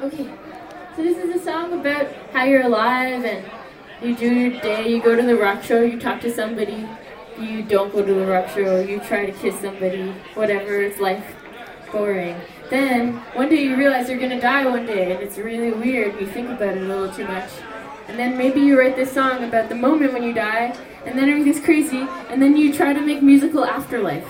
Okay, so this is a song about how you're alive and you do your day, you go to the rock show, you talk to somebody, you don't go to the rock show, you try to kiss somebody, whatever, it's life, boring. Then, one day you realize you're gonna die one day, and it's really weird, you think about it a little too much. And then maybe you write this song about the moment when you die, and then everything's crazy, and then you try to make musical afterlife.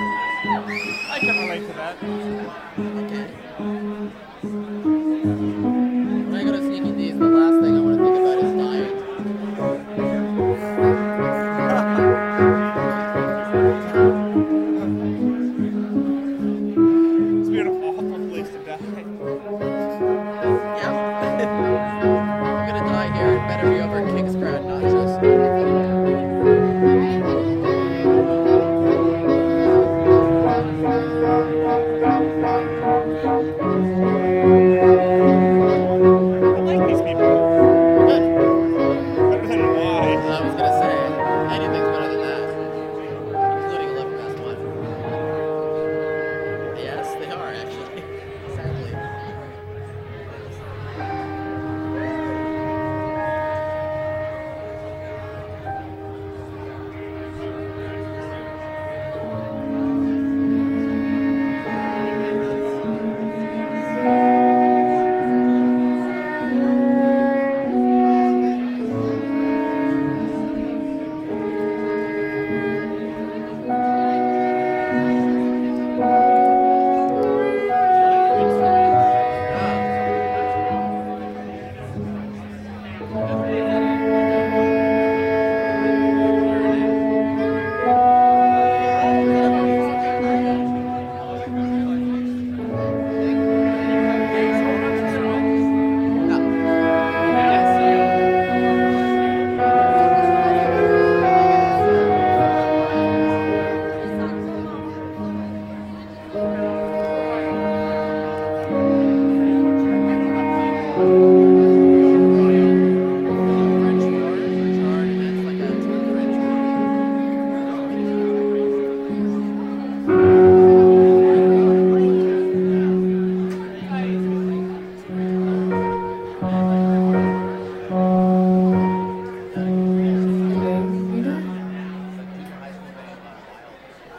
I can relate to that.